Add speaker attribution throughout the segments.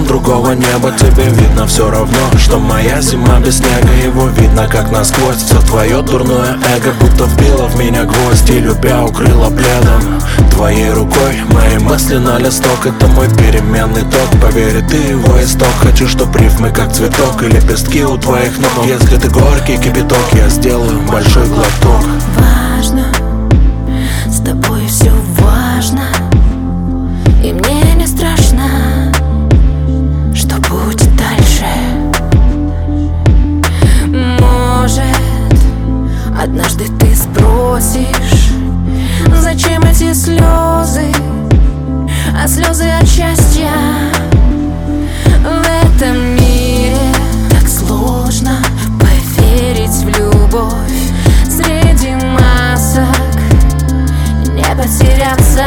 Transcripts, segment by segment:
Speaker 1: другого неба. Тебе видно все равно, что моя зима без снега. Его видно как насквозь, все твое дурное эго будто вбило в меня гвоздь и любя укрыло пледом. Твоей рукой мои мысли на листок, это мой переменный ток. Поверь, ты его исток. Хочу, чтоб рифмы как цветок и лепестки у твоих ног. Если ты горький кипяток, я сделаю большой глоток.
Speaker 2: Важно, с тобой все важно, и мне не страшно, что будет дальше. Может, однажды ты спросишь, зачем эти слезы, а слезы от счастья. В этом мире так сложно поверить в любовь. Среди масок не потеряться.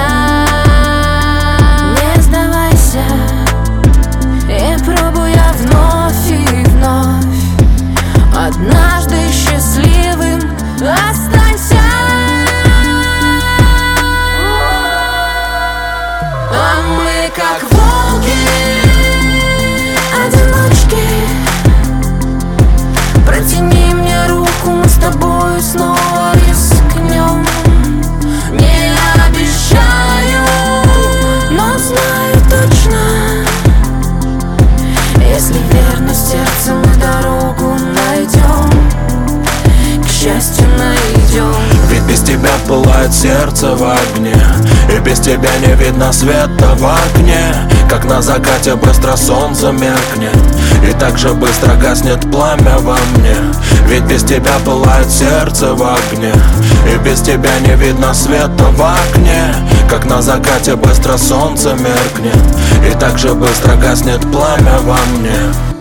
Speaker 2: Не сдавайся, и пробуя вновь и вновь. Однажды счастливым останься. А мы как волки, одиночки. Протяни мне руку, мы с тобой снова рискнем. Не обещаю, но знаю точно, если верно сердцем мы дорогу найдем, к счастью найдем.
Speaker 1: Ведь без тебя пылает сердце в огне, и без тебя не видно света в окне. Как на закате быстро солнце меркнет, и так же быстро гаснет пламя во мне. Ведь без тебя пылает сердце в огне, и без тебя не видно света в окне. Как на закате быстро солнце меркнет, и так же быстро гаснет пламя во мне.